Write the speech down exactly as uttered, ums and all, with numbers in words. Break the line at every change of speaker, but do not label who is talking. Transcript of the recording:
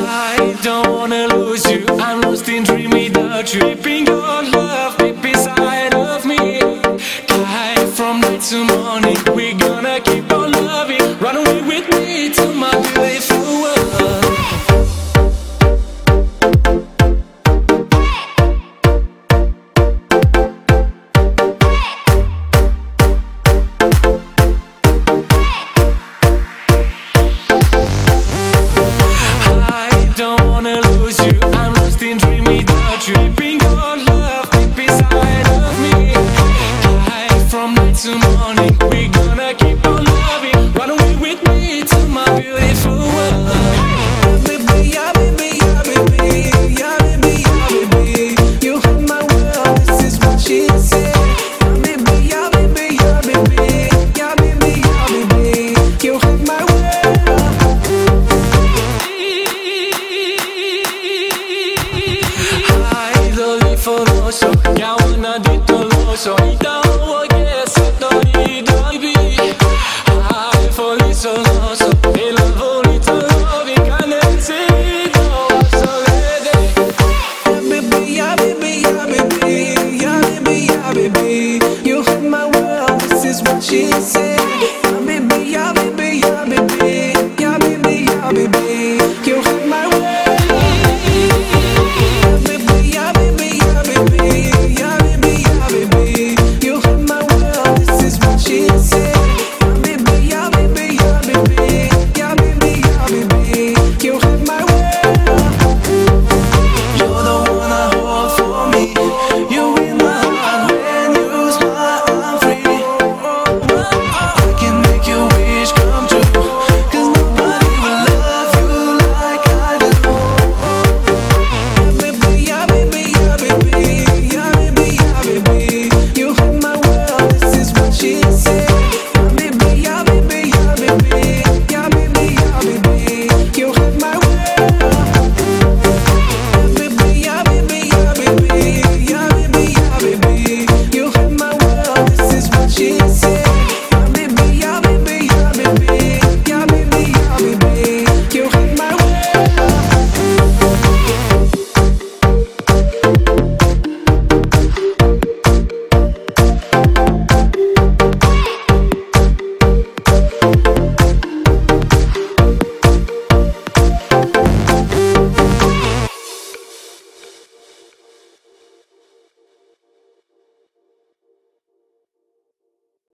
I don't wanna lose you. I'm lost in dream without you. Keeping your love deep inside of me. High from night to morning, we're gonna keep on loving. Run away with me to my beautiful world. I don't wanna lose you. I'm lost in dream without you. Keeping your love deep inside of me. High from night to morning, we're gonna keep on loving. Run away with me to my beautiful world.
Baby, yeah, baby, yeah, baby, yeah, baby, yeah, baby. You hold my world, this is what she said. Yeah, baby, yeah, baby, yeah, baby, yeah, baby, yeah, baby. You hold my world.
Hai doliforoso, chiamano dittoloso, i dawo che se tori baby. Hai folisoloso, e la volita